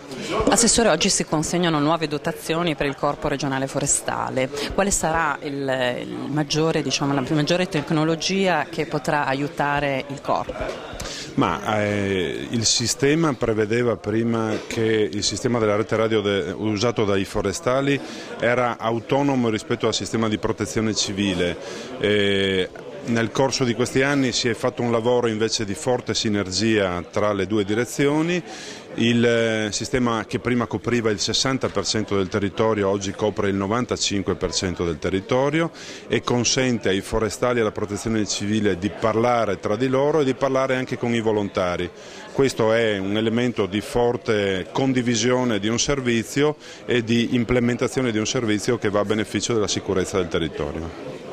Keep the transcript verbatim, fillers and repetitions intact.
Assessore, oggi si consegnano nuove dotazioni per il Corpo regionale forestale. Quale sarà il, il maggiore, diciamo, la maggiore tecnologia che potrà aiutare il Corpo? Ma eh, il sistema prevedeva prima che il sistema della rete radio de, usato dai forestali era autonomo rispetto al sistema di protezione civile. Eh, Nel corso di questi anni si è fatto un lavoro invece di forte sinergia tra le due direzioni. Il sistema che prima copriva il sessanta per cento del territorio oggi copre il novantacinque per cento del territorio e consente ai forestali e alla protezione civile di parlare tra di loro e di parlare anche con i volontari. Questo è un elemento di forte condivisione di un servizio e di implementazione di un servizio che va a beneficio della sicurezza del territorio.